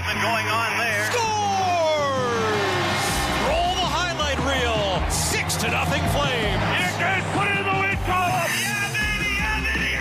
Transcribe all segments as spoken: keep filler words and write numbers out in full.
Something going on there. Scores! Roll the highlight reel. Six to nothing Flame. Here goes, put it in the win column. Yeah, baby, yeah, baby,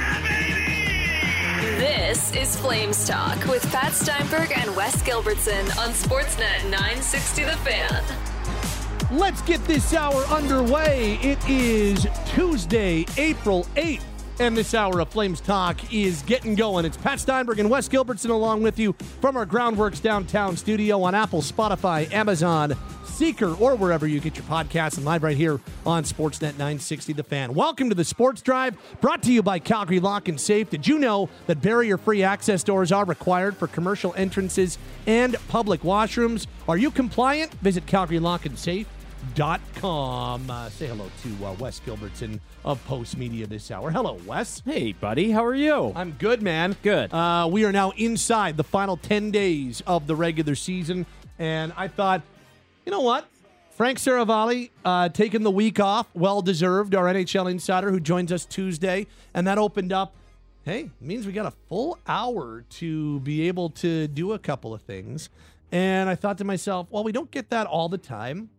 yeah, baby. This is Flames Talk with Pat Steinberg and Wes Gilbertson on Sportsnet nine sixty The Fan. Let's get this hour underway. It is Tuesday, April eighth, and this hour of Flames Talk is getting going. It's Pat Steinberg and Wes Gilbertson along with you from our Groundworks downtown studio on Apple, Spotify, Amazon, Seeker, or wherever you get your podcasts, and live right here on Sportsnet nine sixty The Fan. Welcome to the Sports Drive, brought to you by Calgary Lock and Safe. Did you know that barrier-free access doors are required for commercial entrances and public washrooms? Are you compliant? Visit Calgary Lock and Safe. Dot com. Uh, say hello to uh, Wes Gilbertson of Post Media this hour. Hello, Wes. Hey, buddy. How are you? I'm good, man. Good. Uh, we are now inside the final ten days of the regular season, and I thought, you know what? Frank Saravalli uh, taking the week off, well-deserved, our N H L insider who joins us Tuesday, and that opened up, hey, it means we got a full hour to be able to do a couple of things. And I thought to myself, well, we don't get that all the time.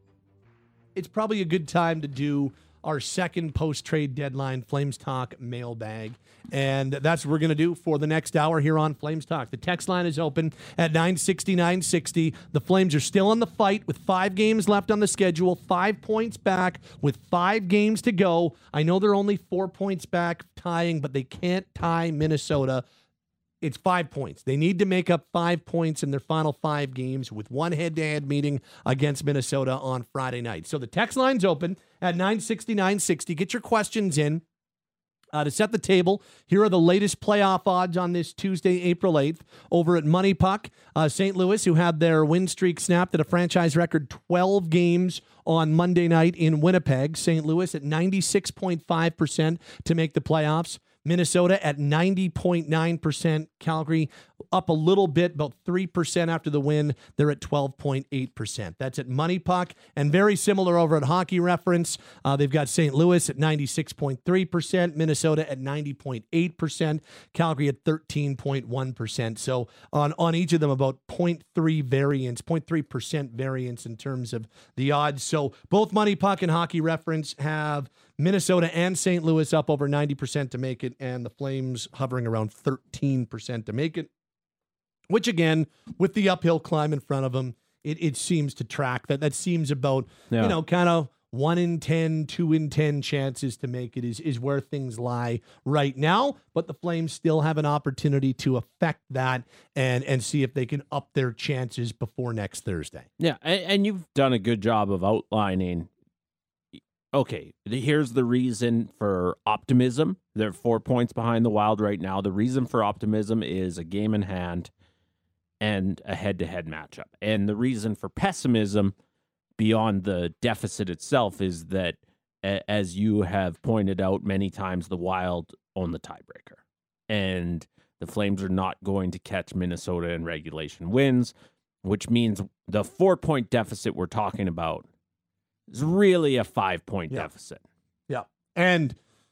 It's probably a good time to do our second post-trade deadline Flames Talk mailbag. And that's what we're going to do for the next hour here on Flames Talk. The text line is open at nine sixty, nine sixty. The Flames are still in the fight with five games left on the schedule, five points back with five games to go. I know they're only four points back tying, but they can't tie Minnesota. It's five points. They need to make up five points in their final five games with one head-to-head meeting against Minnesota on Friday night. So the text line's open at nine sixty, nine sixty. Get your questions in. Uh, to set the table, here are the latest playoff odds on this Tuesday, April eighth. Over at Money Puck, uh, Saint Louis, who had their win streak snapped at a franchise record twelve games on Monday night in Winnipeg. Saint Louis at ninety-six point five percent to make the playoffs. Minnesota at ninety point nine percent. Calgary up a little bit, about three percent after the win. They're at twelve point eight percent. That's at Money Puck. And very similar over at Hockey Reference. Uh, they've got Saint Louis at ninety-six point three percent. Minnesota at ninety point eight percent. Calgary at thirteen point one percent. So on, on each of them, about zero point three variance, zero point three percent variance in terms of the odds. So both Money Puck and Hockey Reference have Minnesota and Saint Louis up over ninety percent to make it, and the Flames hovering around thirteen percent to make it, which again, with the uphill climb in front of them, it, it seems to track. That that seems about, yeah. you know, kind of one in ten, two in ten chances to make it is, is where things lie right now, but the Flames still have an opportunity to affect that and, and see if they can up their chances before next Thursday. Yeah, and, and you've done a good job of outlining, okay, here's the reason for optimism. They're four points behind the Wild right now. The reason for optimism is a game in hand and a head-to-head matchup. And the reason for pessimism beyond the deficit itself is that, as you have pointed out many times, the Wild own the tiebreaker. And the Flames are not going to catch Minnesota in regulation wins, which means the four-point deficit we're talking about is really a five-point yeah. deficit. Yeah. And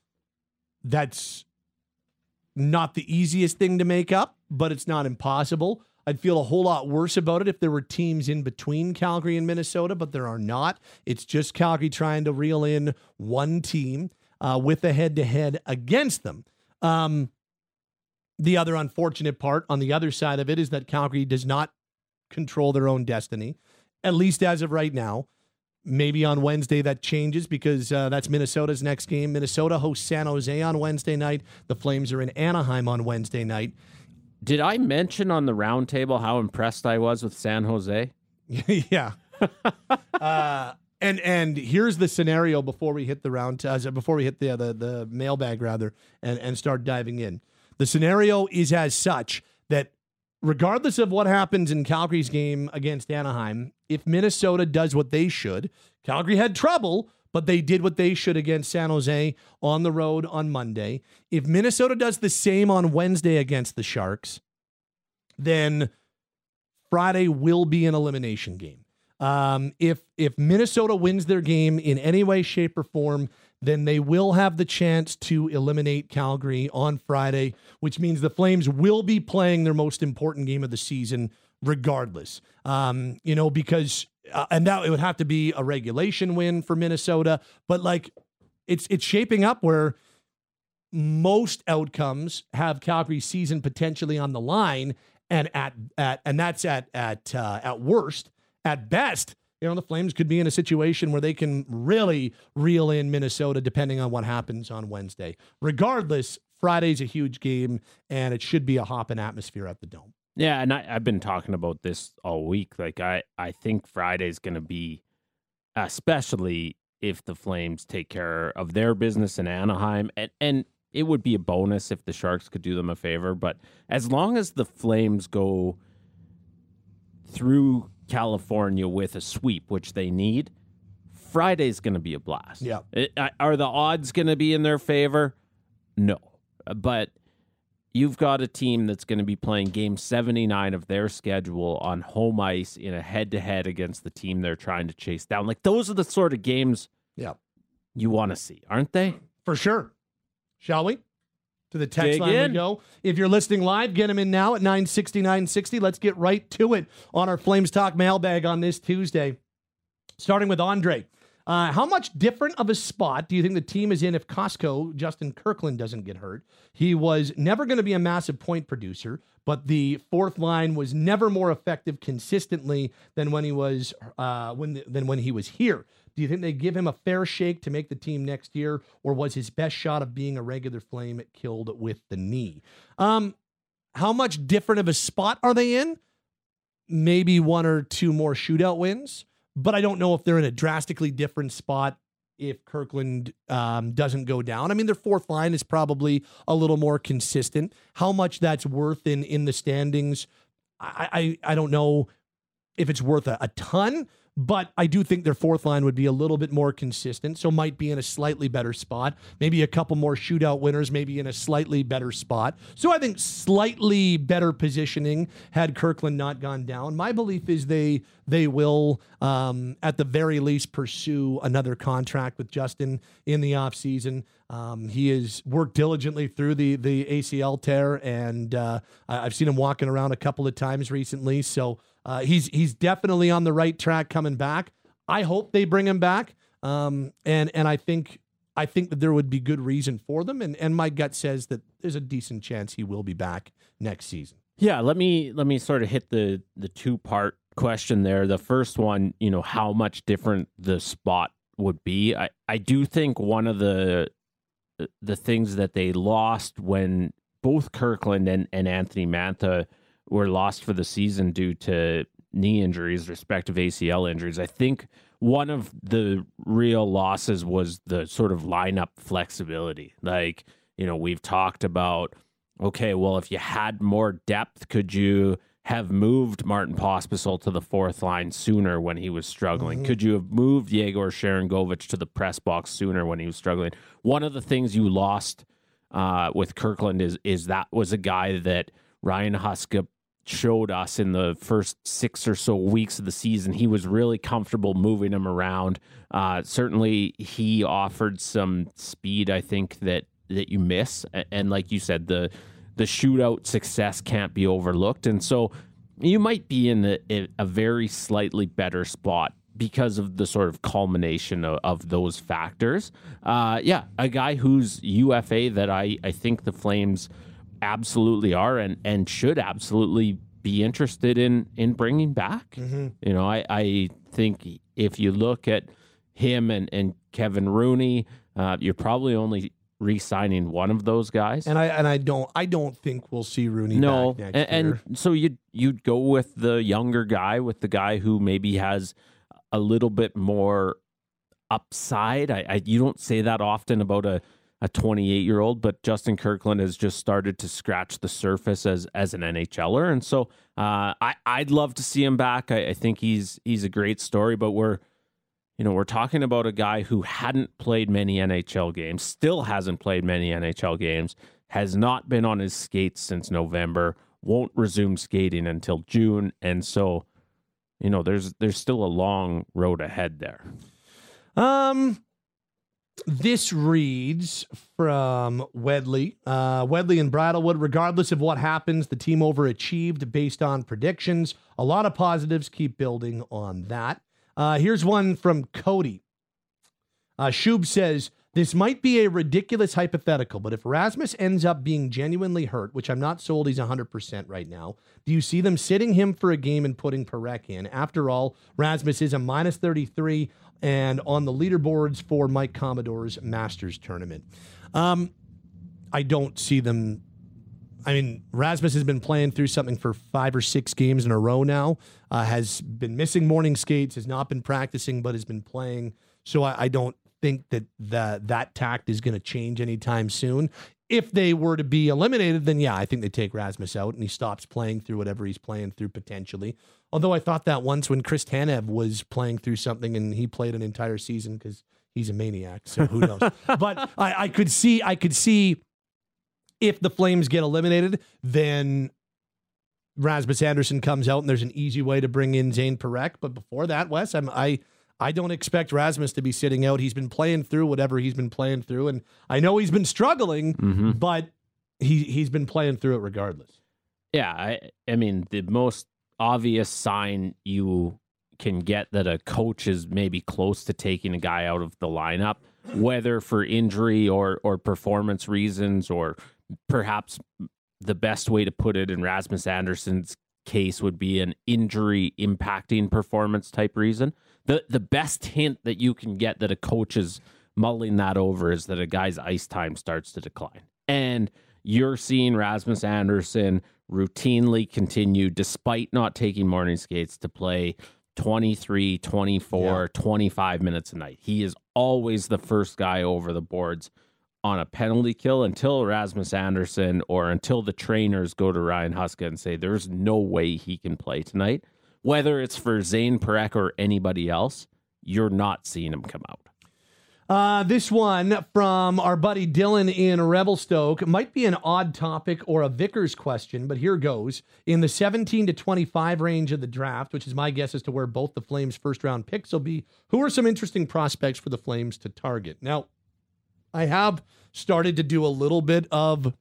that's not the easiest thing to make up, but it's not impossible. I'd feel a whole lot worse about it if there were teams in between Calgary and Minnesota, but there are not. It's just Calgary trying to reel in one team uh, with a head-to-head against them. Um, the other unfortunate part on the other side of it is that Calgary does not control their own destiny, at least as of right now. Maybe on Wednesday that changes because uh, that's Minnesota's next game. Minnesota hosts San Jose on Wednesday night. The Flames are in Anaheim on Wednesday night. Did I mention on the roundtable how impressed I was with San Jose? yeah. uh, and and here's the scenario before we hit the round uh, before we hit the, the the mailbag rather and and start diving in. The scenario is as such that regardless of what happens in Calgary's game against Anaheim, if Minnesota does what they should, Calgary had trouble, but they did what they should against San Jose on the road on Monday. If Minnesota does the same on Wednesday against the Sharks, then Friday will be an elimination game. Um, if if Minnesota wins their game in any way, shape, or form, then they will have the chance to eliminate Calgary on Friday, which means the Flames will be playing their most important game of the season regardless. Um, you know, because uh, and that it would have to be a regulation win for Minnesota, but like it's it's shaping up where most outcomes have Calgary's season potentially on the line, and at at and that's at at uh, at worst. At best, you know, the Flames could be in a situation where they can really reel in Minnesota depending on what happens on Wednesday. Regardless, Friday's a huge game, and it should be a hopping atmosphere at the Dome. Yeah, and I, I've been talking about this all week. Like, I, I think Friday's going to be, especially if the Flames take care of their business in Anaheim, and, and it would be a bonus if the Sharks could do them a favor, but as long as the Flames go through California with a sweep, which they need, Friday's going to be a blast. Yeah. It, are the odds going to be in their favor? No. But you've got a team that's going to be playing game seventy-nine of their schedule on home ice in a head-to-head against the team they're trying to chase down. Like, those are the sort of games yeah. you want to see, aren't they? For sure. Shall we? To the text Dig line in. we go. If you're listening live, get them in now at nine sixty, nine sixty. Let's get right to it on our Flames Talk mailbag on this Tuesday. Starting with Andre. Uh, how much different of a spot do you think the team is in if Costco, Justin Kirkland, doesn't get hurt? He was never going to be a massive point producer, but the fourth line was never more effective consistently than when he was uh, when the, than when he was here. Do you think they give him a fair shake to make the team next year, or was his best shot of being a regular Flame killed with the knee? Um, how much different of a spot are they in? Maybe one or two more shootout wins, but I don't know if they're in a drastically different spot if Kirkland um, doesn't go down. I mean, their fourth line is probably a little more consistent. How much that's worth in, in the standings, I, I, I don't know if it's worth a, a ton, but I do think their fourth line would be a little bit more consistent, so might be in a slightly better spot. Maybe a couple more shootout winners, maybe in a slightly better spot. So I think slightly better positioning had Kirkland not gone down. My belief is they they will, um, at the very least, pursue another contract with Justin in the offseason. Um, he has worked diligently through the, the A C L tear, and uh, I've seen him walking around a couple of times recently, so Uh, he's he's definitely on the right track coming back. I hope they bring him back, um, and and I think I think that there would be good reason for them, and, and my gut says that there's a decent chance he will be back next season. Yeah, let me let me sort of hit the the two part question there. The first one, you know, how much different the spot would be. I, I do think one of the the things that they lost when both Kirkland and, and Anthony Mantha were lost for the season due to knee injuries, respective A C L injuries. I think one of the real losses was the sort of lineup flexibility. Like, you know, we've talked about, okay, well, if you had more depth, could you have moved Martin Pospisil to the fourth line sooner when he was struggling? Mm-hmm. Could you have moved Yegor Sharangovich to the press box sooner when he was struggling? One of the things you lost uh, with Kirkland is is that was a guy that Ryan Huska showed us in the first six or so weeks of the season. He was really comfortable moving him around. Uh, certainly, he offered some speed, I think, that that you miss. And like you said, the the shootout success can't be overlooked. And so you might be in a, a very slightly better spot because of the sort of culmination of, of those factors. Uh, yeah, a guy who's U F A that I, I think the Flames absolutely are and, and should absolutely be interested in in bringing back. Mm-hmm. You know, I, I think if you look at him and, and Kevin Rooney, uh, you're probably only re-signing one of those guys. And I and I don't I don't think we'll see Rooney no, back next and, year. And so you'd you'd go with the younger guy, with the guy who maybe has a little bit more upside. I, I you don't say that often about a a twenty-eight-year-old, but Justin Kirkland has just started to scratch the surface as as an NHLer, and so uh, I I'd love to see him back. I, I think he's he's a great story, but we're you know we're talking about a guy who hadn't played many N H L games, still hasn't played many N H L games, has not been on his skates since November, won't resume skating until June, and so you know there's there's still a long road ahead there. Um. This reads from Wedley. Uh, Wedley and Brattlwood, regardless of what happens, the team overachieved based on predictions. A lot of positives. Keep building on that. Uh, here's one from Cody. Uh, Shub says, this might be a ridiculous hypothetical, but if Rasmus ends up being genuinely hurt, which I'm not sold he's one hundred percent right now, do you see them sitting him for a game and putting Parekh in? After all, Rasmus is a minus thirty-three and on the leaderboards for Mike Commodore's Masters tournament. Um, I don't see them. I mean, Rasmus has been playing through something for five or six games in a row now, uh, has been missing morning skates, has not been practicing, but has been playing. So I, I don't think that the, that tact is going to change anytime soon. If they were to be eliminated, then yeah, I think they take Rasmus out and he stops playing through whatever he's playing through potentially. Although I thought that once when Chris Tanev was playing through something and he played an entire season because he's a maniac, so who knows? But I, I could see, I could see if the Flames get eliminated, then Rasmus Andersson comes out and there's an easy way to bring in Zane Parekh. But before that, Wes, I'm, I. I don't expect Rasmus to be sitting out. He's been playing through whatever he's been playing through. And I know he's been struggling, mm-hmm. but he, he's been playing through it regardless. Yeah, I, I mean, the most obvious sign you can get that a coach is maybe close to taking a guy out of the lineup, whether for injury or, or performance reasons, or perhaps the best way to put it in Rasmus Andersson's case would be an injury impacting performance type reason. The the best hint that you can get that a coach is mulling that over is that a guy's ice time starts to decline. And you're seeing Rasmus Andersson routinely continue, despite not taking morning skates, to play twenty-three, twenty-four, yeah. twenty-five minutes a night. He is always the first guy over the boards on a penalty kill until Rasmus Andersson or until the trainers go to Ryan Huska and say there's no way he can play tonight. Whether it's for Zane Parekh or anybody else, you're not seeing him come out. Uh, this one from our buddy Dylan in Revelstoke might be an odd topic or a Vickers question, but here goes. In the seventeen to twenty-five range of the draft, which is my guess as to where both the Flames' first-round picks will be, who are some interesting prospects for the Flames to target? Now, I have started to do a little bit of,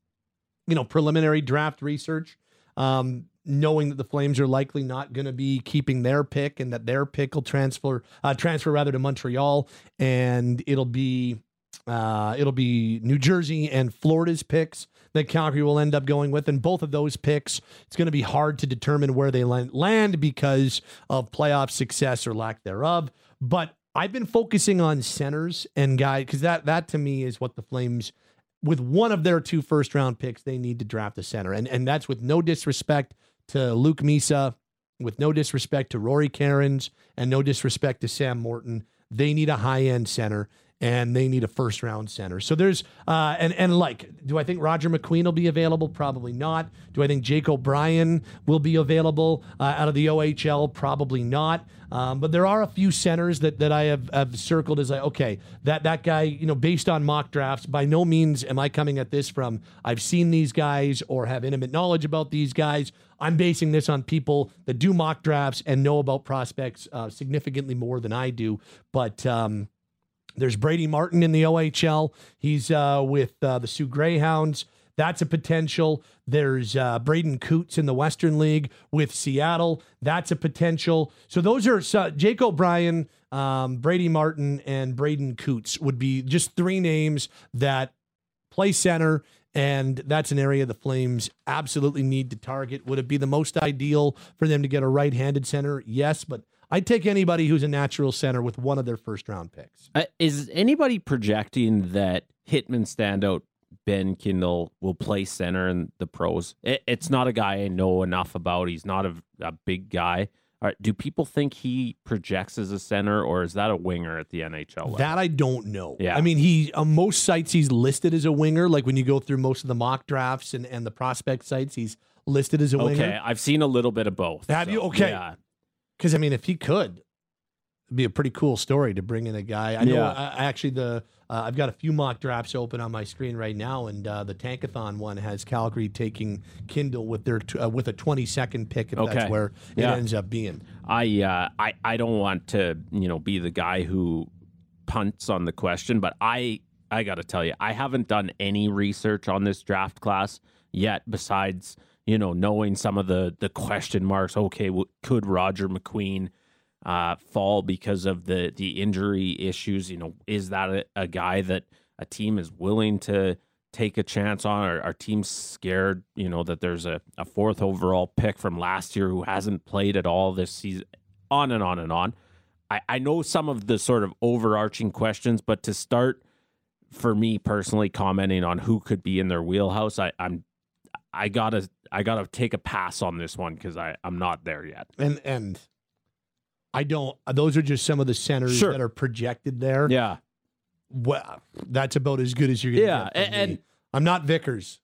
you know, preliminary draft research, um, knowing that the Flames are likely not going to be keeping their pick and that their pick will transfer, uh, transfer rather to Montreal, and it'll be, uh, it'll be New Jersey and Florida's picks that Calgary will end up going with. And both of those picks, it's going to be hard to determine where they land because of playoff success or lack thereof. But I've been focusing on centers and guys, because that, that to me is what the Flames, with one of their two first round picks, they need to draft a center. And, and that's with no disrespect to Luke Misa, with no disrespect to Rory Cairns, and no disrespect to Sam Morton. They need a high-end center, and they need a first-round center. So there's, uh, and, and like, do I think Roger McQueen will be available? Probably not. Do I think Jake O'Brien will be available uh, out of the O H L? Probably not. Um, but there are a few centers that that I have, have circled as like, okay, that that guy, you know, based on mock drafts, by no means am I coming at this from I've seen these guys or have intimate knowledge about these guys. I'm basing this on people that do mock drafts and know about prospects uh, significantly more than I do. But um, there's Brady Martin in the O H L. He's uh, with uh, the Sioux Greyhounds. That's a potential. There's uh, Braden Coots in the Western League with Seattle. That's a potential. So those are so Jake O'Brien, um, Brady Martin, and Braden Coots would be just three names that play center, and that's an area the Flames absolutely need to target. Would it be the most ideal for them to get a right-handed center? Yes, but I'd take anybody who's a natural center with one of their first-round picks. Uh, is anybody projecting that Hitman standout Ben Kindle will play center in the pros? It, it's not a guy I know enough about. He's not a, a big guy. All right, do people think he projects as a center, or is that a winger at the N H L level? That I don't know. Yeah. I mean, he on most sites he's listed as a winger. Like when you go through most of the mock drafts and, and the prospect sites, he's listed as a winger. Okay, I've seen a little bit of both. Have so, you? Okay. Yeah. Because, I mean, if he could, it'd be a pretty cool story to bring in a guy. I know Yeah. I, I actually, the uh, I've got a few mock drafts open on my screen right now, and uh, the Tankathon one has Calgary taking Kindle with their t- uh, with a twenty-second pick, if Okay. that's where Yeah. it ends up being. I, uh, I I don't want to, you know, be the guy who punts on the question, but I I got to tell you, I haven't done any research on this draft class yet besides, you know, knowing some of the the question marks. Okay, w- could Roger McQueen uh, fall because of the the injury issues? You know, is that a, a guy that a team is willing to take a chance on? Are, are teams scared, you know, that there's a, a fourth overall pick from last year who hasn't played at all this season? On and on and on. I, I know some of the sort of overarching questions, but to start, for me personally, commenting on who could be in their wheelhouse, I, I'm I gotta I gotta take a pass on this one because I I'm not there yet. And and I don't. Those are just some of the centers Sure. that are projected there. Yeah, Well, that's about as good as you're gonna yeah, get. from and, me. I'm not Vickers.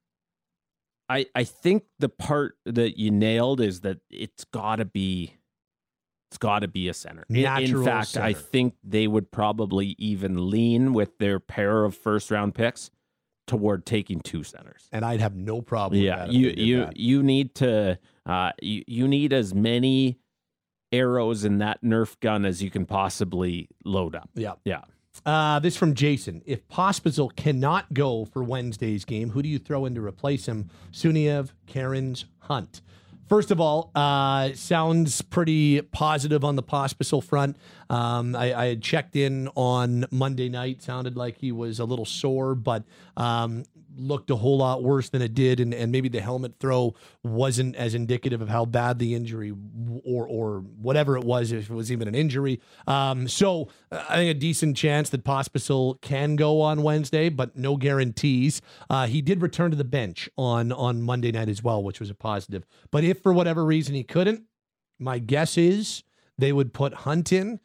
I I think the part that you nailed is that it's gotta be. It's got to be a center. In- Natural In fact, center. I think they would probably even lean with their pair of first round picks toward taking two centers. And I'd have no problem with Yeah, that if you they did you that. you need to uh you, you need as many arrows in that Nerf gun as you can possibly load up. Yeah. Yeah. Uh, this from Jason. If Pospisil cannot go for Wednesday's game, who do you throw in to replace him? Suniev, Cairns, Hunt. First of all, uh, sounds pretty positive on the Pospisil front. Um, I, I had checked in on Monday night. Sounded like he was a little sore, but um, looked a whole lot worse than it did. And, and maybe the helmet throw wasn't as indicative of how bad the injury w- or or whatever it was, if it was even an injury. Um, so uh, I think a decent chance that Pospisil can go on Wednesday, but no guarantees. Uh, he did return to the bench on, on Monday night as well, which was a positive. But if for whatever reason he couldn't, my guess is they would put Hunt in.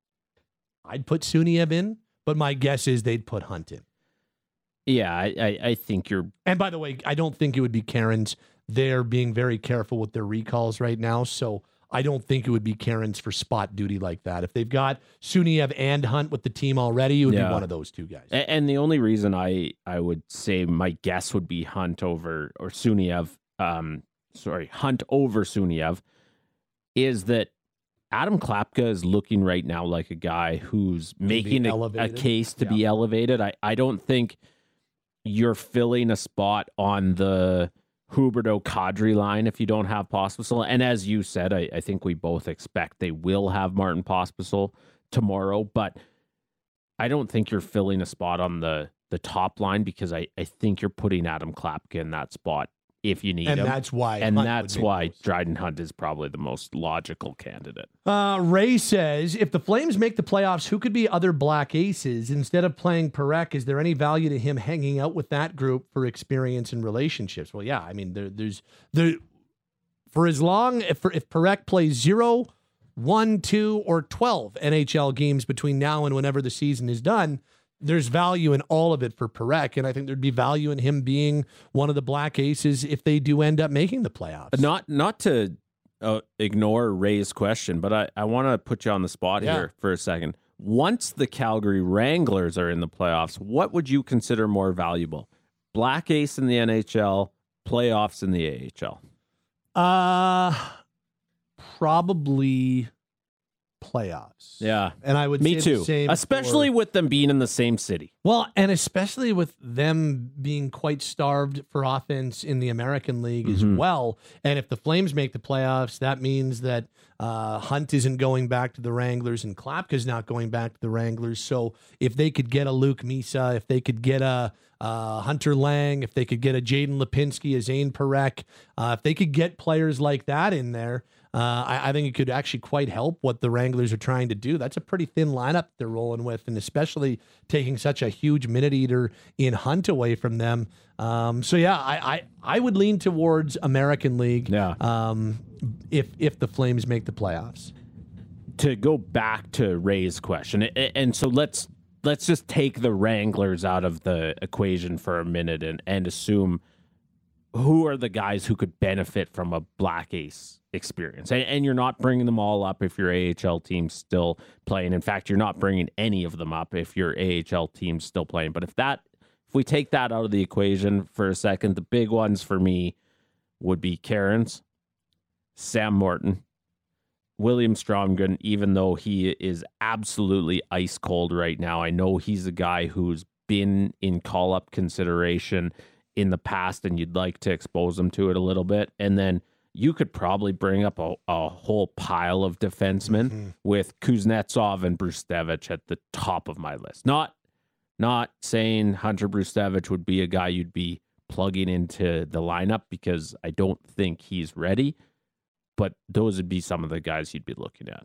I'd put Suniev in, but my guess is they'd put Hunt in. Yeah, I, I, I think you're And by the way, I don't think it would be Cairns. They're being very careful with their recalls right now, so I don't think it would be Cairns for spot duty like that. If they've got Suniev and Hunt with the team already, it would Yeah. be one of those two guys. A- And the only reason I, I would say my guess would be Hunt over or Suniev, um, sorry, Hunt over Suniev, is that Adam Klapka is looking right now like a guy who's making a, a elevated. case to be elevated. I, I don't think you're filling a spot on the Huberdeau Kadri line if you don't have Pospisil. And as you said, I, I think we both expect they will have Martin Pospisil tomorrow, but I don't think you're filling a spot on the the top line because I, I think you're putting Adam Klapka in that spot if you need And him. that's why and Hunt that's would make why most. Dryden Hunt is probably the most logical candidate. Uh, Ray says, if the Flames make the playoffs, who could be other Black Aces? Instead of playing Parekh, is there any value to him hanging out with that group for experience and relationships? Well, yeah, I mean, there, there's there for as long if if Parekh plays zero, one, two, or twelve N H L games between now and whenever the season is done, there's value in all of it for Parekh, and I think there'd be value in him being one of the Black Aces if they do end up making the playoffs. Not not to uh, ignore Ray's question, but I, I want to put you on the spot Yeah. here for a second. Once the Calgary Wranglers are in the playoffs, what would you consider more valuable? Black Ace in the N H L, playoffs in the A H L? Uh, probably playoffs. Yeah. And I would Me say the too. same Especially for- with them being in the same city. well, and especially with them being quite starved for offense in the American League as Mhm. well. And if the Flames make the playoffs, that means that uh, Hunt isn't going back to the Wranglers and Klapka's not going back to the Wranglers. So if they could get a Luke Misa, if they could get a uh, Hunter Lang, if they could get a Jaden Lipinski, a Zane Parekh, uh, if they could get players like that in there, Uh, I, I think it could actually quite help what the Wranglers are trying to do. That's a pretty thin lineup they're rolling with, and especially taking such a huge minute eater in Hunt away from them. Um, so yeah, I, I I would lean towards American League. Yeah. Um, if if the Flames make the playoffs. To go back to Ray's question, a- a- and so let's let's just take the Wranglers out of the equation for a minute and, and assume who are the guys who could benefit from a Black Ace experience. And, and you're not bringing them all up if your A H L team's still playing. In fact, you're not bringing any of them up if your A H L team's still playing. But if that, if we take that out of the equation for a second, the big ones for me would be Cairns, Sam Morton, William Stromgren, even though he is absolutely ice cold right now, I know he's a guy who's been in call-up consideration in the past, and you'd like to expose him to it a little bit. And then you could probably bring up a, a whole pile of defensemen mm-hmm. with Kuznetsov and Brustevich at the top of my list. Not, not saying Hunter Brustevich would be a guy you'd be plugging into the lineup, because I don't think he's ready. But those would be some of the guys you'd be looking at.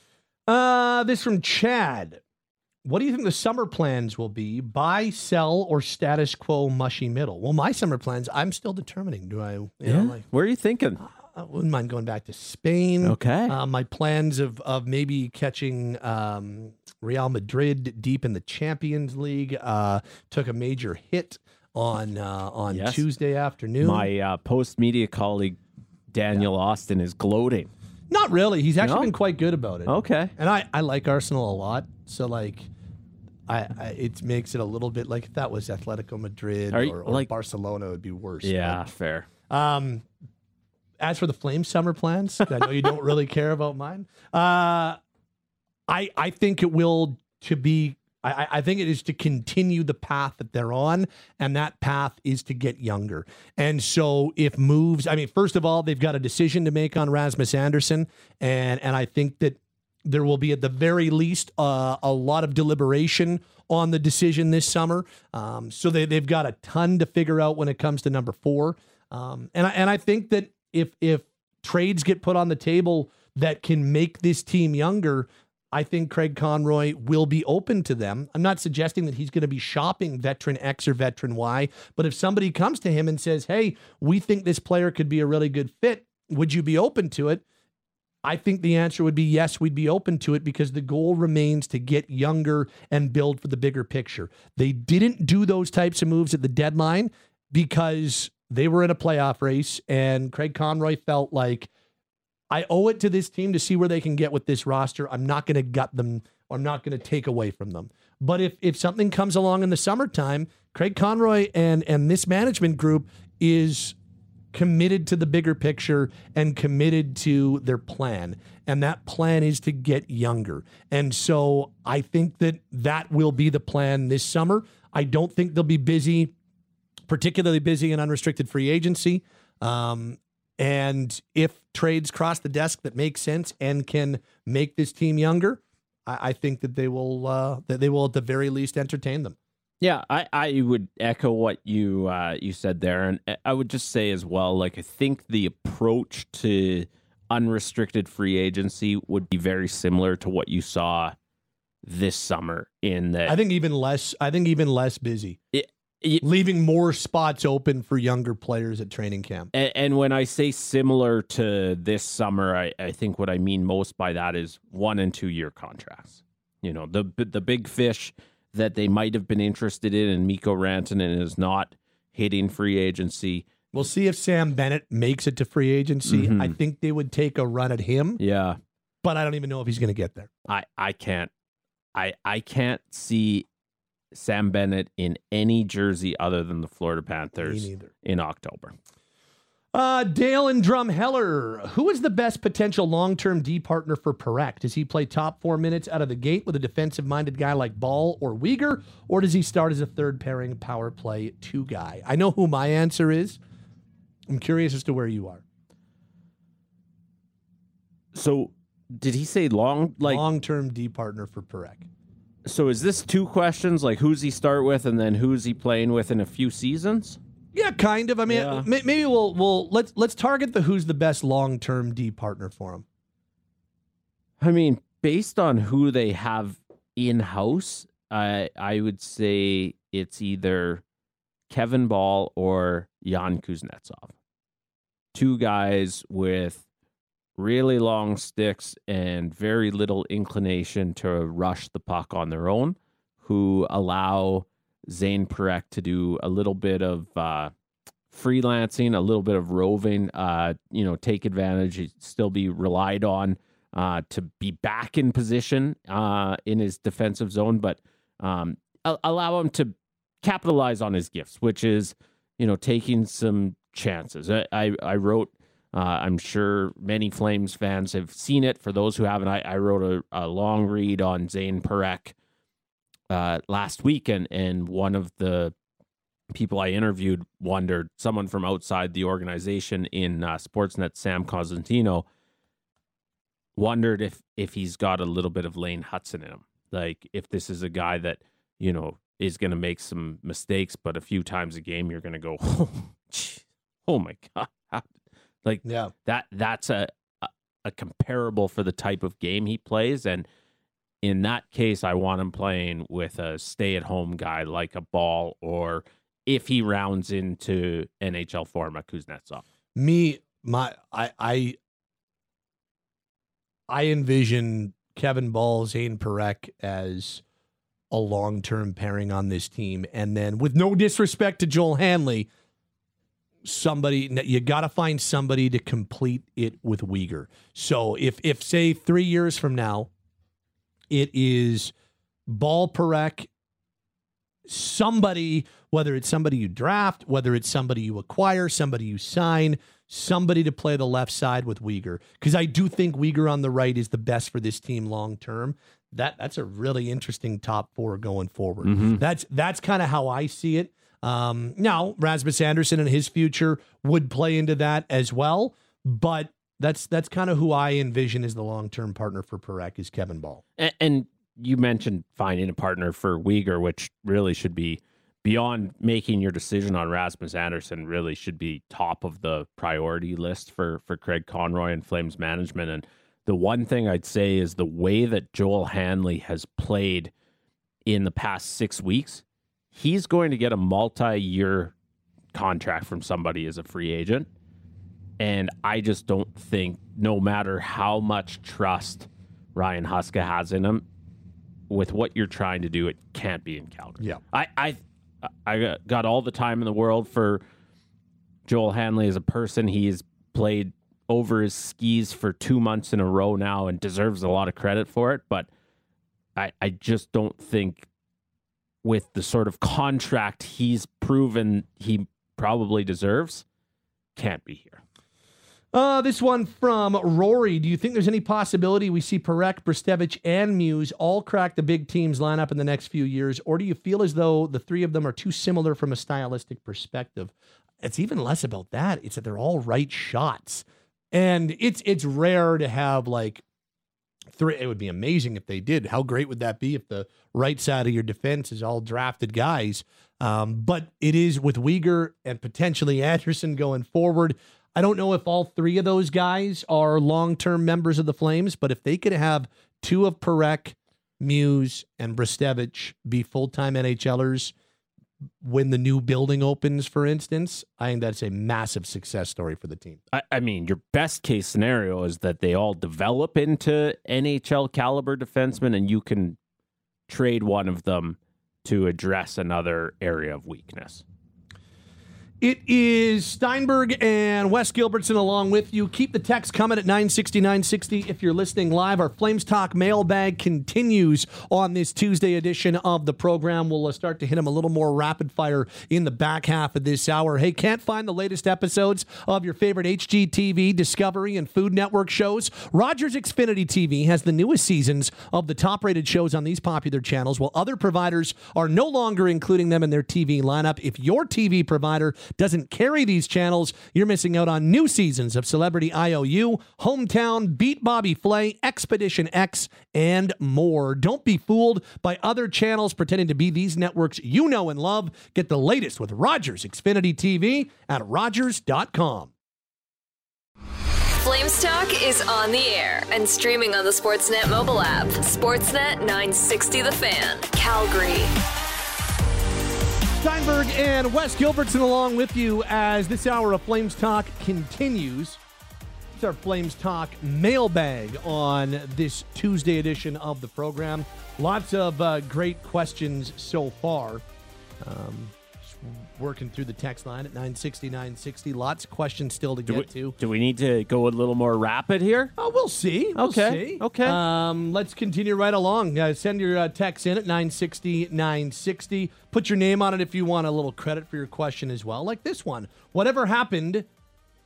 Uh, this from Chad. What do you think the summer plans will be? Buy, sell, or status quo mushy middle? Well, my summer plans, I'm still determining. Do I, you yeah. know, like, where are you thinking? I wouldn't mind going back to Spain. Okay. Uh, my plans of of maybe catching um, Real Madrid deep in the Champions League uh, took a major hit on uh, on yes. Tuesday afternoon. My uh, post-media colleague, Daniel yeah. Austin, is gloating. Not really. He's actually no? been quite good about it. Okay. And I, I like Arsenal a lot. So, like, I, I it makes it a little bit like if that was Atletico Madrid you, or, or like, Barcelona, it would be worse. Yeah, but, fair. Um, as for the Flames summer plans, I know you don't really care about mine. Uh, I I think it will to be. I, I think it is to continue the path that they're on, and that path is to get younger. And so if moves, I mean, first of all, they've got a decision to make on Rasmus Anderson, and and I think that there will be at the very least uh, a lot of deliberation on the decision this summer. Um, so they, they've got a ton to figure out when it comes to number four. Um, and, I, and I think that if if trades get put on the table that can make this team younger, I think Craig Conroy will be open to them. I'm not suggesting that he's going to be shopping veteran X or veteran Y, but if somebody comes to him and says, hey, we think this player could be a really good fit, would you be open to it? I think the answer would be yes, we'd be open to it, because the goal remains to get younger and build for the bigger picture. They didn't do those types of moves at the deadline because they were in a playoff race, and Craig Conroy felt like, I owe it to this team to see where they can get with this roster. I'm not going to gut them, or I'm not going to take away from them. But if if something comes along in the summertime, Craig Conroy and and this management group is committed to the bigger picture and committed to their plan. And that plan is to get younger. And so I think that that will be the plan this summer. I don't think they'll be busy, particularly busy in unrestricted free agency. Um, And if trades cross the desk that make sense and can make this team younger, I, I think that they will uh, that they will at the very least entertain them. Yeah, I, I would echo what you uh, you said there, and I would just say as well, like, I think the approach to unrestricted free agency would be very similar to what you saw this summer. In that, I think even less. I think even less busy. It, it, leaving more spots open for younger players at training camp. And, and when I say similar to this summer, I, I think what I mean most by that is one and two year contracts. You know, the the big fish that they might have been interested in, and Mikko Rantanen is not hitting free agency. We'll see if Sam Bennett makes it to free agency. Mm-hmm. I think they would take a run at him. Yeah. But I don't even know if he's going to get there. I, I can't. I I can't see Sam Bennett in any jersey other than the Florida Panthers in October. Uh, Dale and Drumheller. Who is the best potential long-term D partner for Parekh? Does he play top four minutes out of the gate with a defensive-minded guy like Ball or Weegar, or does he start as a third-pairing power play two guy? I know who my answer is. I'm curious as to where you are. So, did he say long, like long-term D partner for Parekh? So is this two questions, like who's he start with and then who's he playing with in a few seasons? Yeah, kind of. I mean, yeah. maybe we'll we'll let's let's target the who's the best long-term D partner for him. I mean, based on who they have in-house, I I would say it's either Kevin Ball or Jan Kuznetsov. Two guys with really long sticks and very little inclination to rush the puck on their own, who allow Zane Parekh to do a little bit of uh, freelancing, a little bit of roving, uh, you know, take advantage, he'd still be relied on uh, to be back in position uh, in his defensive zone, but um, allow him to capitalize on his gifts, which is, you know, taking some chances. I, I, I wrote Uh, I'm sure many Flames fans have seen it. For those who haven't, I, I wrote a, a long read on Zane Parekh uh, last week, and, and one of the people I interviewed wondered, someone from outside the organization in uh, Sportsnet, Sam Cosentino, wondered if if he's got a little bit of Lane Hudson in him. Like, if this is a guy that, you know, is going to make some mistakes, but a few times a game you're going to go, oh, geez, oh my God. Like Yeah. that that's a, a a comparable for the type of game he plays. And in that case, I want him playing with a stay-at-home guy like a Ball, or if he rounds into N H L form, a Kuznetsov. Me, my, I, I, I envision Kevin Ball, Zane Parekh as a long-term pairing on this team, and then, with no disrespect to Joel Hanley, somebody, you got to find somebody to complete it with Weegar. So if, if say three years from now, it is Ball, Parekh, somebody, whether it's somebody you draft, whether it's somebody you acquire, somebody you sign, somebody to play the left side with Weegar. Because I do think Weegar on the right is the best for this team long term. That that's a really interesting top four going forward. Mm-hmm. That's that's kind of how I see it. Um, now, Rasmus Andersson and his future would play into that as well, but that's that's kind of who I envision as the long-term partner for Parekh is Kevin Ball. And, and you mentioned finding a partner for Weegar, which really should be, beyond making your decision on Rasmus Andersson, really should be top of the priority list for, for Craig Conroy and Flames management. And the one thing I'd say is the way that Joel Hanley has played in the past six weeks, he's going to get a multi-year contract from somebody as a free agent. And I just don't think, no matter how much trust Ryan Huska has in him, with what you're trying to do, it can't be in Calgary. Yeah. I, I, I got all the time in the world for Joel Hanley as a person. He's played over his skis for two months in a row now and deserves a lot of credit for it. But I, I just don't think, with the sort of contract he's proven he probably deserves, can't be here. Uh, this one from Rory. Do you think there's any possibility we see Parekh, Brzustevich, and Muse all crack the big teams lineup in the next few years? Or do you feel as though the three of them are too similar from a stylistic perspective? It's even less about that. It's that they're all right shots. And it's it's rare to have like three. It would be amazing if they did. How great would that be if the right side of your defense is all drafted guys? Um, but it is with Weegar and potentially Andersson going forward. I don't know if all three of those guys are long-term members of the Flames, but if they could have two of Parekh, Muse, and Brzustevich be full-time NHLers when the new building opens, for instance, I think that's a massive success story for the team. I, I mean, your best case scenario is that they all develop into N H L caliber defensemen, and you can trade one of them to address another area of weakness. It is Steinberg and Wes Gilbertson along with you. Keep the text coming at nine sixty, nine sixty if you're listening live. Our Flames Talk mailbag continues on this Tuesday edition of the program. We'll uh, start to hit them a little more rapid fire in the back half of this hour. Hey, can't find the latest episodes of your favorite H G T V, Discovery, and Food Network shows? Rogers Xfinity T V has the newest seasons of the top-rated shows on these popular channels, while other providers are no longer including them in their T V lineup. If your T V provider doesn't carry these channels, you're missing out on new seasons of Celebrity I O U, Hometown, Beat Bobby Flay, Expedition X, and more. Don't be fooled by other channels pretending to be these networks you know and love. Get the latest with Rogers Xfinity T V at rogers dot com. Flames Talk is on the air and streaming on the Sportsnet mobile app. Sportsnet nine sixty The Fan, Calgary. Steinberg and Wes Gilbertson along with you as this hour of Flames Talk continues. It's our Flames Talk mailbag on this Tuesday edition of the program. Lots of uh, great questions so far. Um, just working through the text line at nine sixty, nine sixty. Lots of questions still to Do get we, to. do we need to go a little more rapid here? Oh, we'll see. We'll Okay, see. okay. Um, let's continue right along. Uh, send your uh, text in at nine sixty, nine sixty. Put your name on it if you want a little credit for your question as well. Like this one. Whatever happened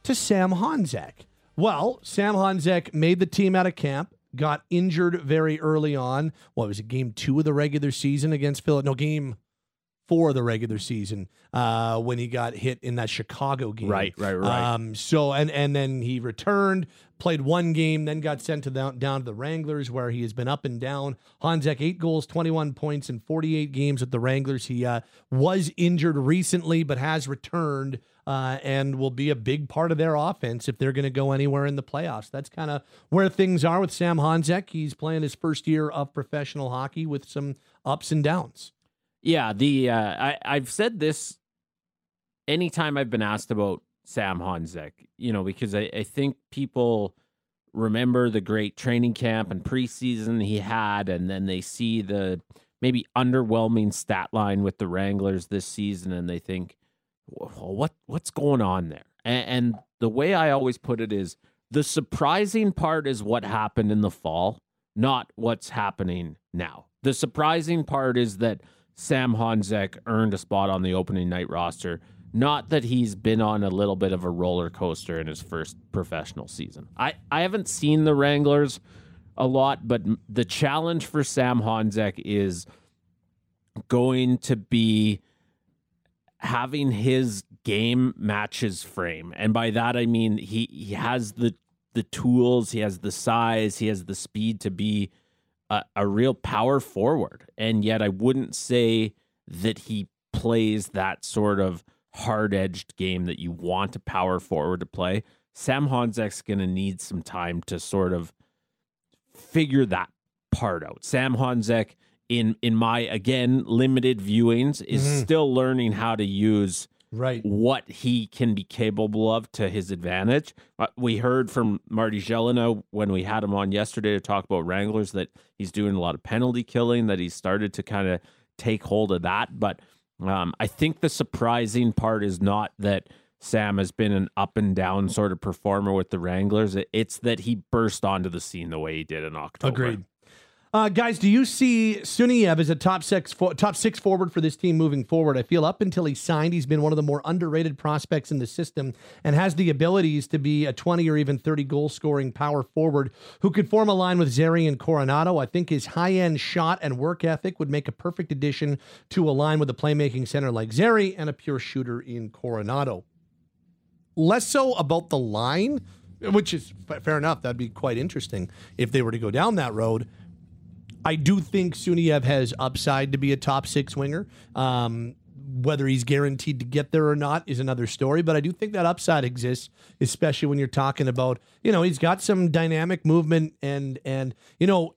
to Sam Honzek. Well, Sam Honzek made the team out of camp, got injured very early on. What was it, game two of the regular season against Philly? No, game four of the regular season uh, when he got hit in that Chicago game. Right, right, right. Um, so, and, and then he returned, played one game, then got sent to the, down to the Wranglers, where he has been up and down. Honzek, eight goals, twenty-one points in forty-eight games with the Wranglers. He uh, was injured recently, but has returned uh, and will be a big part of their offense if they're going to go anywhere in the playoffs. That's kind of where things are with Sam Honzek. He's playing his first year of professional hockey with some ups and downs. Yeah, the uh, I, I've said this anytime I've been asked about Sam Honzek, you know, because I, I think people remember the great training camp and preseason he had, and then they see the maybe underwhelming stat line with the Wranglers this season, and they think, well, what what's going on there? And, and the way I always put it is, the surprising part is what happened in the fall, not what's happening now. The surprising part is that Sam Honzek earned a spot on the opening night roster, not that he's been on a little bit of a roller coaster in his first professional season. I, I haven't seen the Wranglers a lot, but the challenge for Sam Honzek is going to be having his game match his frame. And by that, I mean he, he has the the tools, he has the size, he has the speed to be A, a real power forward, and yet I wouldn't say that he plays that sort of hard-edged game that you want a power forward to play. Sam Honzek's going to need some time to sort of figure that part out. Sam Honzek, in in my, again, limited viewings, is mm-hmm. still learning how to use right what he can be capable of to his advantage. Uh, we heard from Marty Gelinas when we had him on yesterday to talk about Wranglers that he's doing a lot of penalty killing, that he's started to kind of take hold of that. But um, I think the surprising part is not that Sam has been an up and down sort of performer with the Wranglers. It's that he burst onto the scene the way he did in October. Agreed. Uh, guys, do you see Suniev as a top six for, top six forward for this team moving forward? I feel up until he signed, he's been one of the more underrated prospects in the system and has the abilities to be a twenty or even thirty goal scoring power forward who could form a line with Zary and Coronado. I think his high-end shot and work ethic would make a perfect addition to a line with a playmaking center like Zary and a pure shooter in Coronado. Less so about the line, which is fair enough. That'd be quite interesting if they were to go down that road. I do think Suniev has upside to be a top six winger. Um, whether he's guaranteed to get there or not is another story, but I do think that upside exists, especially when you're talking about, you know, he's got some dynamic movement and, and, you know,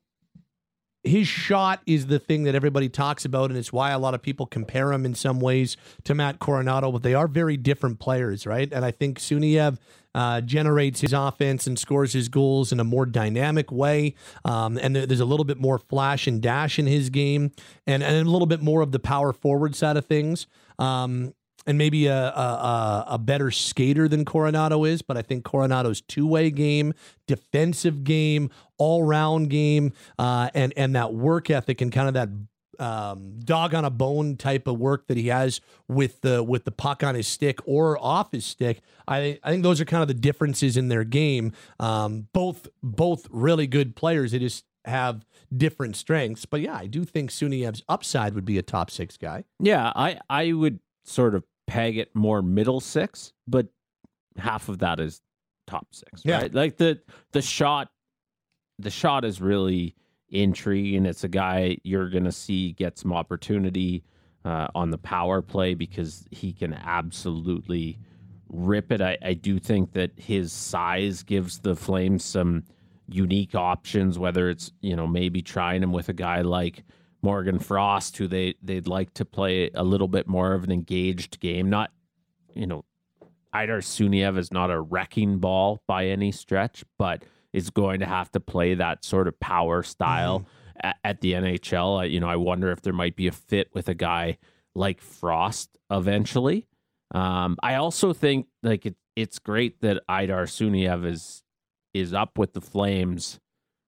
his shot is the thing that everybody talks about, and it's why a lot of people compare him in some ways to Matt Coronado, but they are very different players, right? And I think Suniev uh, generates his offense and scores his goals in a more dynamic way, um, and there's a little bit more flash and dash in his game, and, and a little bit more of the power forward side of things. Um, and maybe a, a a better skater than Coronado is, but I think Coronado's two-way game, defensive game, all-round game, uh, and and that work ethic and kind of that um, dog on a bone type of work that he has with the with the puck on his stick or off his stick. I I think those are kind of the differences in their game. Um, both both really good players. They just have different strengths. But yeah, I do think Suniev's upside would be a top six guy. Yeah, I I would sort of peg it more middle six, but half of that is top six, right? Yeah. Like the the shot, the shot is really intriguing. It's a guy you're gonna see get some opportunity uh, on the power play because he can absolutely rip it. I, I do think that his size gives the Flames some unique options, whether it's, you know, maybe trying him with a guy like Morgan Frost, who they, they'd like to play a little bit more of an engaged game. Not, you know, Aidar Suniev is not a wrecking ball by any stretch, but is going to have to play that sort of power style mm-hmm. at, at the N H L. Uh, you know, I wonder if there might be a fit with a guy like Frost eventually. Um, I also think like it, it's great that Aidar Suniev is is up with the Flames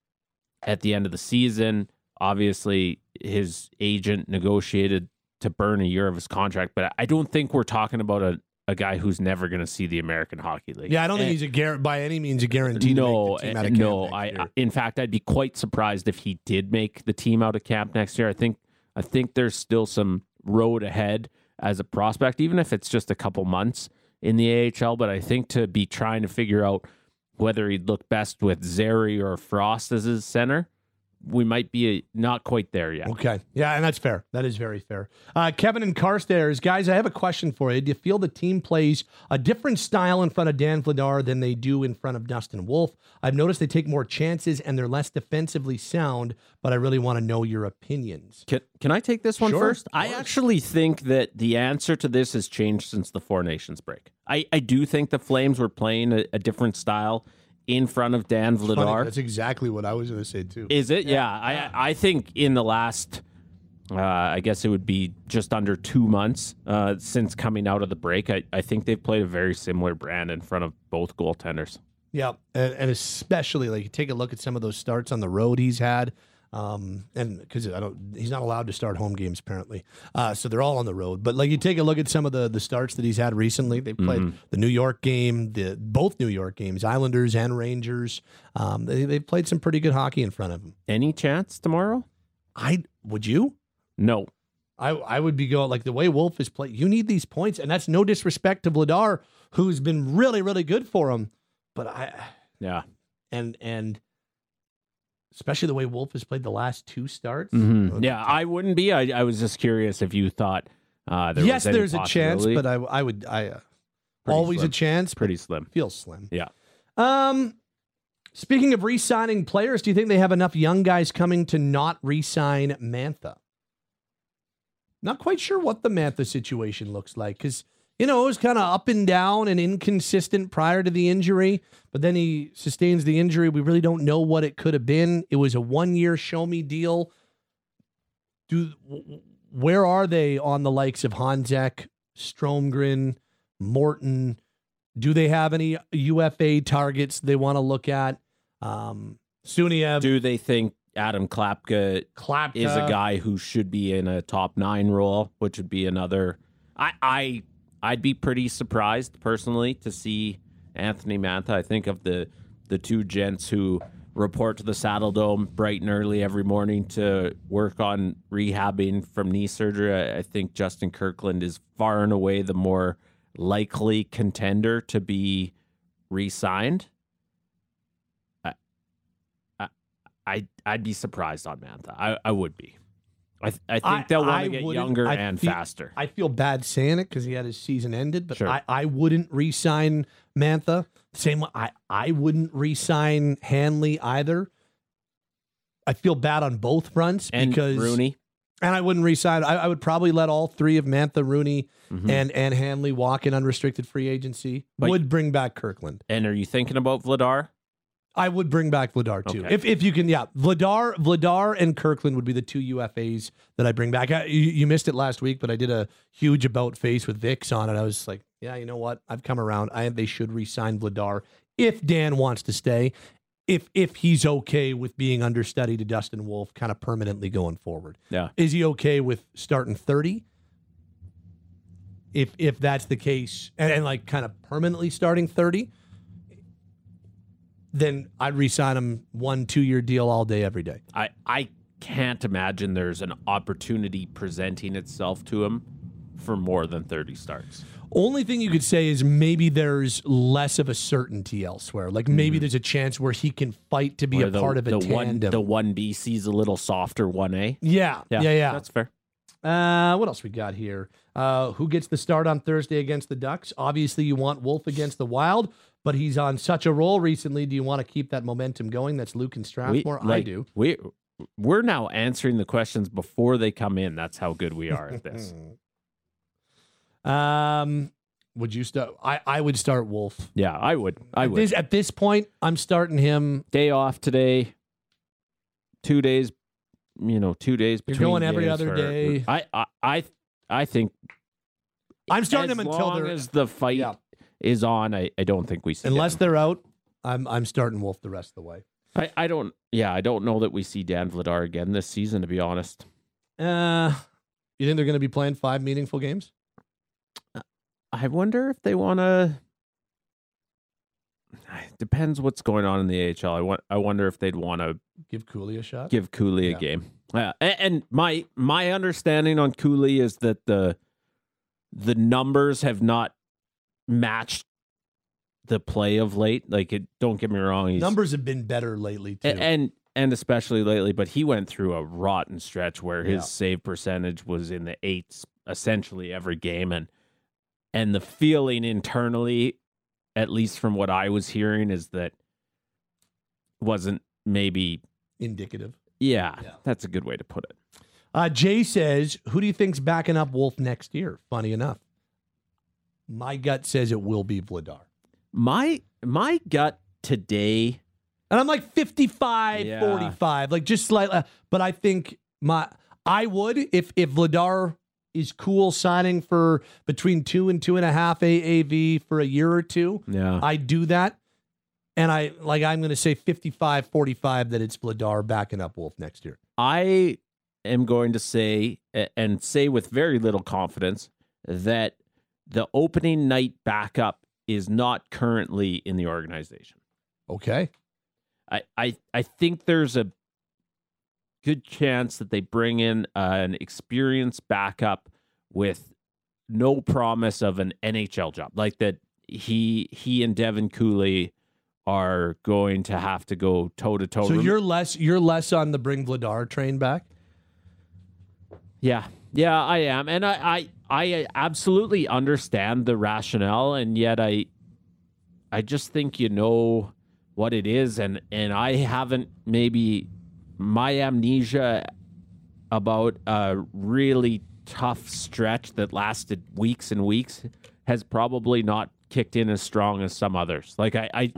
at the end of the season. Obviously, his agent negotiated to burn a year of his contract, but I don't think we're talking about a, a guy who's never going to see the American Hockey League. Yeah, I don't think And- he's a gar- by any means a guarantee. No, to make the team out of uh, camp no. next I, year. I, in fact, I'd be quite surprised if he did make the team out of camp next year. I think, I think there's still some road ahead as a prospect, even if it's just a couple months in the A H L. But I think to be trying to figure out whether he'd look best with Zary or Frost as his center, we might be a, not quite there yet. Okay. Yeah, and that's fair. That is very fair. Uh, Kevin and Carstairs, guys, I have a question for you. Do you feel the team plays a different style in front of Dan Vladar than they do in front of Dustin Wolf? I've noticed they take more chances and they're less defensively sound, but I really want to know your opinions. Can, can I take this one Sure, first? of I course. actually think that the answer to this has changed since the Four Nations break. I, I do think the Flames were playing a, a different style in front of Dan Funny, Vladar. that's exactly what I was going to say, too. Is it? Yeah. I I think in the last, uh, I guess it would be just under two months uh, since coming out of the break, I, I think they've played a very similar brand in front of both goaltenders. Yeah, and, and especially like take a look at some of those starts on the road he's had, um, and because I don't, he's not allowed to start home games apparently, uh, so they're all on the road. But like you take a look at some of the the starts that he's had recently. They played Mhm. the New York game, the both New York games, Islanders and Rangers. Um, they they played some pretty good hockey in front of him. Any chance tomorrow? I would you? No. I I would be going like the way Wolf is playing. You need these points, and that's no disrespect to Vladar, who's been really really good for him. But I. Yeah. and and especially the way Wolf has played the last two starts. Mhm. Yeah, I wouldn't be. I, I was just curious if you thought uh, there yes, was any there's a chance, possibility. but I I would I uh, Pretty always slim. a chance. Pretty slim. Feels slim. Yeah. Um, speaking of re-signing players, do you think they have enough young guys coming to not re-sign Mantha? Not quite sure what the Mantha situation looks like because. You know, it was kind of up and down and inconsistent prior to the injury, but then he sustains the injury. We really don't know what it could have been. It was a one-year show-me deal. Do where are they on the likes of Hanzek, Stromgren, Morton? Do they have any U F A targets they want to look at? Um, Suniev, Do they think Adam Klapka Klapka is a guy who should be in a top nine role, which would be another? I I. I'd be pretty surprised personally to see Anthony Mantha. I think of the the two gents who report to the Saddle Dome bright and early every morning to work on rehabbing from knee surgery. I, I think Justin Kirkland is far and away the more likely contender to be re-signed. I, I, I I'd be surprised on Mantha. I, I would be. I, th- I think I- they'll want I to get wouldn't- younger I and feel- faster. I feel bad saying it because he had his season ended, but Sure. I, I wouldn't re-sign Mantha. Same way, I, I wouldn't re-sign Hanley either. I feel bad on both fronts and because Rooney. and I wouldn't re-sign. I, I would probably let all three of Mantha, Rooney, Mhm. and and Hanley walk in unrestricted free agency. But- would bring back Kirkland. And are you thinking about Vladar? I would bring back Vladar too. Okay. If if you can, yeah. Vladar, Vladar and Kirkland would be the two U F As that I bring back. I, you, you missed it last week, but I did a huge about face with Vix on it. I was like, yeah, you know what? I've come around. I they should re-sign Vladar if Dan wants to stay. If if he's okay with being understudy to Dustin Wolf kind of permanently going forward. Yeah. Is he okay with starting thirty? If if that's the case, and, and like kind of permanently starting thirty, then I'd re-sign him one, two-year deal all day, every day. I, I can't imagine there's an opportunity presenting itself to him for more than thirty starts. Only thing you could say is maybe there's less of a certainty elsewhere. Like maybe there's a chance where he can fight to be Where a the, part of a the tandem. one the one B C's a little softer one A. yeah, yeah, yeah. That's fair. Uh, what else we got here? Uh, who gets the start on Thursday against the Ducks? Obviously, you want Wolf against the Wild, but he's on such a roll recently. Do you want to keep that momentum going? That's Luke and We, Strathmore. I like, do. We we're now answering the questions before they come in. That's how good we are at this. Um, would you start? I, I would start Wolf. Yeah, I would. I At would. this, at this point, I'm starting him. Day off today. Two days. You know, two days You're between. going every games other for- day. I I I, I think. I'm starting as him until long they're as the fight Yeah. is on. I, I don't think we see unless Dan. they're out. I'm I'm starting Wolf the rest of the way. I, I don't. Yeah, I don't know that we see Dan Vladar again this season. To be honest, Uh, you think they're going to be playing five meaningful games? I wonder if they want to. Depends what's going on in the A H L. I want. I wonder if they'd want to Give Cooley a shot. give Cooley Yeah. a game. Yeah, and, and my my understanding on Cooley is that the the numbers have not matched the play of late. Like, it, don't get me wrong, he's, Numbers have been better lately too. and, and and especially lately. But he went through a rotten stretch where his Yeah. save percentage was in the eights essentially every game, and and the feeling internally, at least from what I was hearing, is that wasn't maybe. Indicative. Yeah, Yeah. that's a good way to put it. Uh, Jay says, who do you think's backing up Wolf next year? Funny enough. My gut says it will be Vladar. My my gut today, And I'm like fifty-five, Yeah. forty-five, like just slightly. But I think my I would, if if Vladar is cool signing for between two and two and a half A A V for a year or two, yeah, I do that. And I like I'm going to say fifty-five, forty-five that it's Vladar backing up Wolf next year. I am going to say a- and say with very little confidence that the opening night backup is not currently in the organization. Okay. I I, I think there's a good chance that they bring in uh, an experienced backup with no promise of an N H L job, like that he he and Devin Cooley are going to have to go toe to toe. So you're less you're less on the bring Vladar train back? Yeah, yeah, I am, and I, I, I absolutely understand the rationale, and yet I, I just think you know what it is, and and I haven't maybe my amnesia about a really tough stretch that lasted weeks and weeks has probably not kicked in as strong as some others. Like I, I,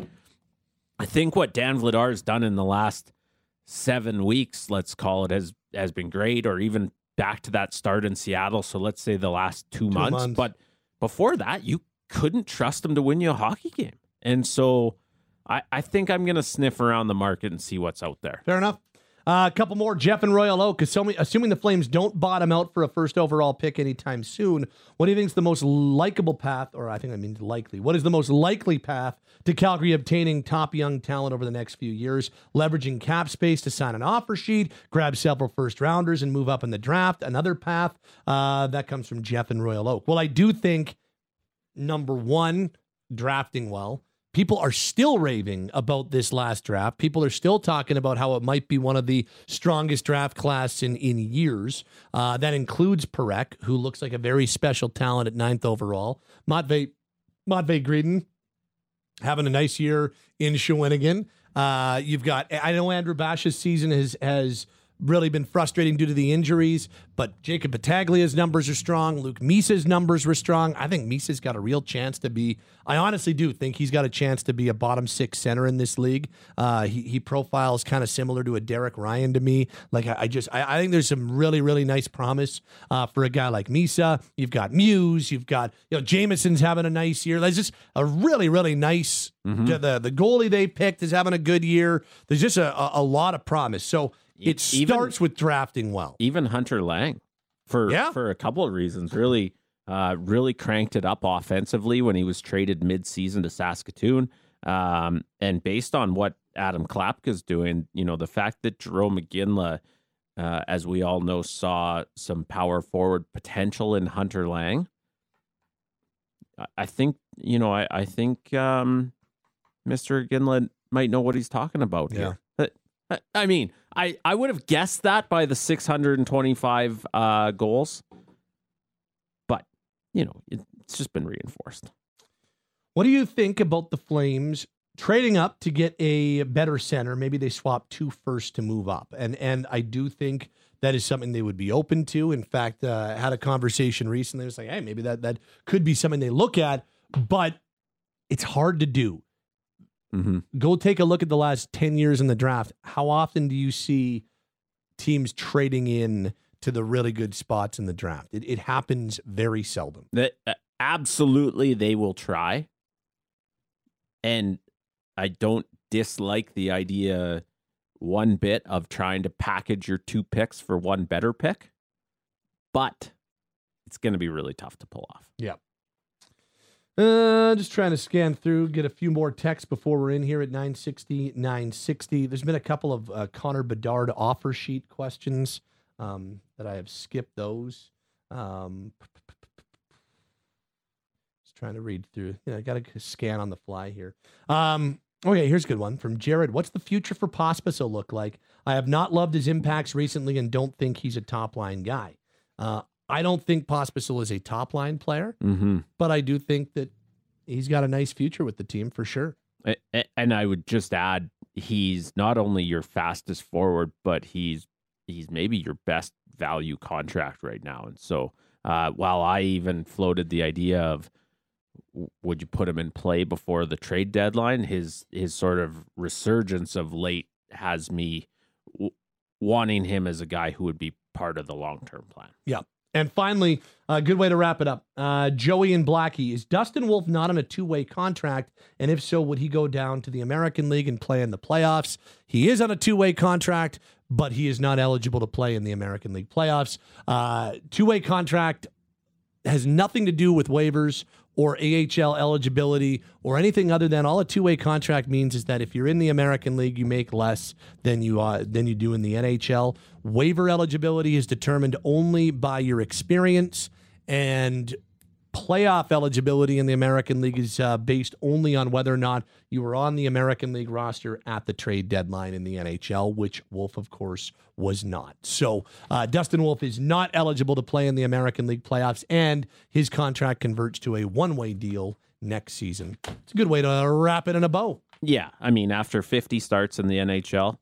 I think what Dan Vladar has done in the last seven weeks, let's call it, has has been great, or even back to that start in Seattle. So let's say the last two, Two months. months. But before that, you couldn't trust him to win you a hockey game. And so I, I think I'm going to sniff around the market and see what's out there. Fair enough. Uh, a couple more. Jeff and Royal Oak. Assuming, assuming the Flames don't bottom out for a first overall pick anytime soon, what do you think is the most likable path, or I think I mean likely, what is the most likely path to Calgary obtaining top young talent over the next few years? Leveraging cap space to sign an offer sheet, grab several first rounders, and move up in the draft. Another path uh, that comes from Jeff and Royal Oak. Well, I do think, number one, drafting well. People are still raving about this last draft. People are still talking about how it might be one of the strongest draft class in, in years. Uh, that includes Parekh, who looks like a very special talent at ninth overall. Matvei, Matvei Greden having a nice year in Shawinigan. Uh, you've got, I know Andrew Bash's season has has really been frustrating due to the injuries, but Jacob Battaglia's numbers are strong. Luke Misa's numbers were strong. I think Misa's got a real chance to be, I honestly do think he's got a chance to be a bottom six center in this league. Uh, he, he profiles kind of similar to a Derek Ryan to me. Like, I, I just, I, I think there's some really, really nice promise uh, for a guy like Misa. You've got Muse, you've got, you know, Jameson's having a nice year. There's just a really, really nice, Mm-hmm. the, the goalie they picked is having a good year. There's just a, a, a lot of promise. So, it Even- starts with drafting well. Even Hunter Lang, for Yeah. for a couple of reasons, really uh, really cranked it up offensively when he was traded mid-season to Saskatoon. Um, and based on what Adam Klapka's doing, you know, the fact that Jerome McGinley, uh, as we all know, saw some power forward potential in Hunter Lang, I, I think, you know, I, I think um, Mister McGinley might know what he's talking about Yeah. here. But, I- I mean, I, I would have guessed that by the six hundred twenty-five uh, goals, but, you know, it, it's just been reinforced. What do you think about the Flames trading up to get a better center? Maybe they swap two first to move up. And and I do think that is something they would be open to. In fact, uh, I had a conversation recently. It was like, hey, maybe that, that could be something they look at, but it's hard to do. Mm-hmm. Go take a look at the last ten years in the draft. How often do you see teams trading in to the really good spots in the draft? It, it happens very seldom. That uh, absolutely they will try. And I don't dislike the idea one bit of trying to package your two picks for one better pick, but it's going to be really tough to pull off. Yeah. Uh, just trying to scan through, get a few more texts before we're in here at nine sixty, nine sixty. There's been a couple of uh, Connor Bedard offer sheet questions um, that I have skipped those. Um, just trying to read through. You know, I got to scan on the fly here. Um, okay, here's a good one from Jared. What's the future for Pospisil look like? I have not loved his impacts recently and don't think he's a top-line guy. Uh, I don't think Pospisil is a top-line player, Mm-hmm. but I do think that he's got a nice future with the team for sure. And I would just add, he's not only your fastest forward, but he's he's maybe your best value contract right now. And so uh, while I even floated the idea of would you put him in play before the trade deadline, his his sort of resurgence of late has me w- wanting him as a guy who would be part of the long-term plan. Yeah. And finally, a good way to wrap it up. Uh, Joey and Blackie, is Dustin Wolf not on a two-way contract? And if so, would he go down to the American League and play in the playoffs? He is on a two-way contract, but he is not eligible to play in the American League playoffs. Uh, two-way contract has nothing to do with waivers or A H L eligibility or anything other than all a two-way contract means is that if you're in the American League, you make less than you uh, than you do in the N H L. Waiver eligibility is determined only by your experience, and playoff eligibility in the American League is uh, based only on whether or not you were on the American League roster at the trade deadline in the N H L, which Wolf, of course, was not. So uh, Dustin Wolf is not eligible to play in the American League playoffs, and his contract converts to a one-way deal next season. It's a good way to wrap it in a bow. Yeah, I mean, after fifty starts in the N H L,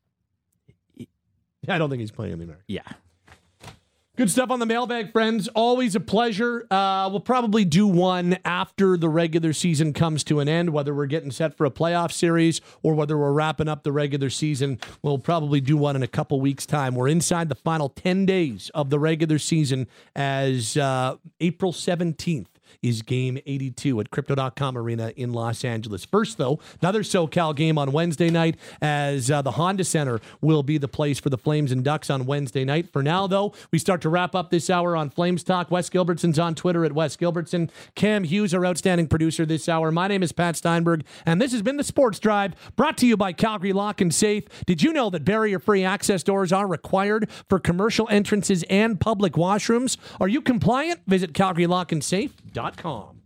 I don't think he's playing in the American. yeah. Good stuff on the mailbag, friends. Always a pleasure. Uh, we'll probably do one after the regular season comes to an end, whether we're getting set for a playoff series or whether we're wrapping up the regular season. We'll probably do one in a couple weeks' time. We're inside the final ten days of the regular season as uh, April seventeenth is game eighty-two at Crypto dot com Arena in Los Angeles. First, though, another SoCal game on Wednesday night as uh, the Honda Center will be the place for the Flames and Ducks on Wednesday night. For now, though, we start to wrap up this hour on Flames Talk. Wes Gilbertson's on Twitter at Wes Gilbertson. Cam Hughes, our outstanding producer this hour. My name is Pat Steinberg, and this has been The Sports Drive, brought to you by Calgary Lock and Safe. Did you know that barrier-free access doors are required for commercial entrances and public washrooms? Are you compliant? Visit Calgary Lock and Safe dot com.